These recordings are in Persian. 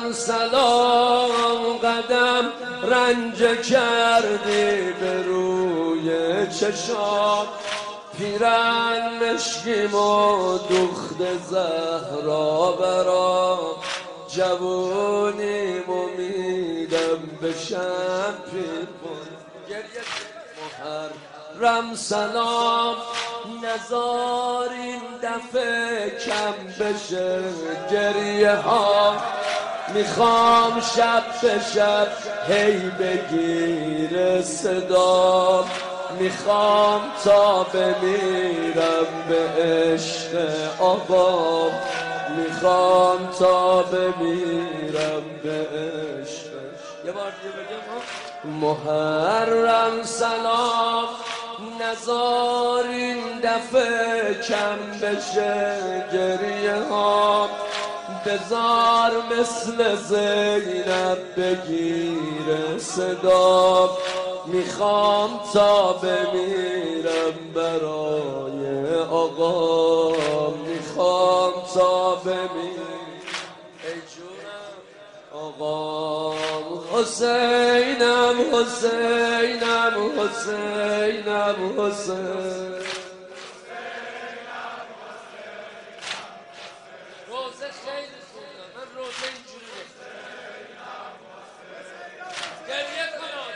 سلام قدم رنج کردی به روی چشام پیرن مشکیم و دخت زهرا برام جوونیم امیدم بشم پیرپون محرم سلام نزار این دفعه کم بشه گریه ها میخوام شب به شب هی بگیر صدا میخوام تا بمیرم به عشق آقا میخوام تا بمیرم به عشق یه بار دیگه بگم محرم سلام نزار این دفعه کم بشه گریه ها بزار مثل زینب بگیر صدا میخوام تا بمیرم برای آقا میخوام تا بمیرم ای جونم آقا حسینم حسینم حسینم حسین روزه خیلی خوندم من روزه اینجوری گریه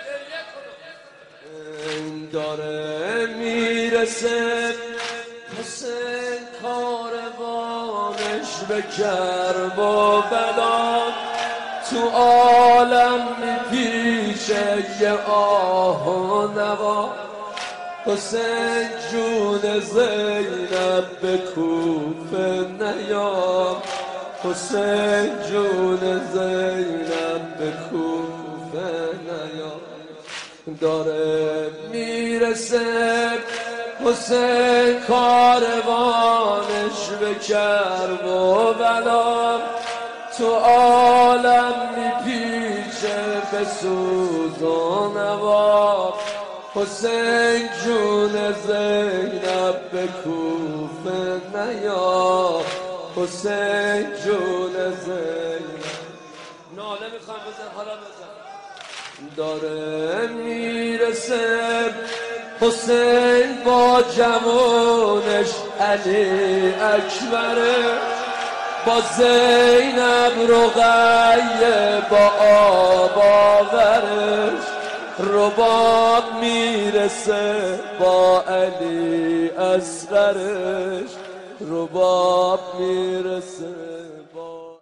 کنم داره میرسه حسین کاروانش به کرب و بلا تو عالم میپیشه یه آه و نوا حسین جون زینب به کوفه نیام حسین جون زینب به کوفه نیام داره میرسه حسین کاروانش به کرب و بلا تو عالم میپیچه به سوز و نوا حسین جون زینب به کوفه نیا حسین جون زینب ناله میخوام بزن حالا بزن داره میرسه حسین با جوانش علی اکبره با زینب رقیه با آب آورش رباب میرسه با علی اصغرش رباب میرسه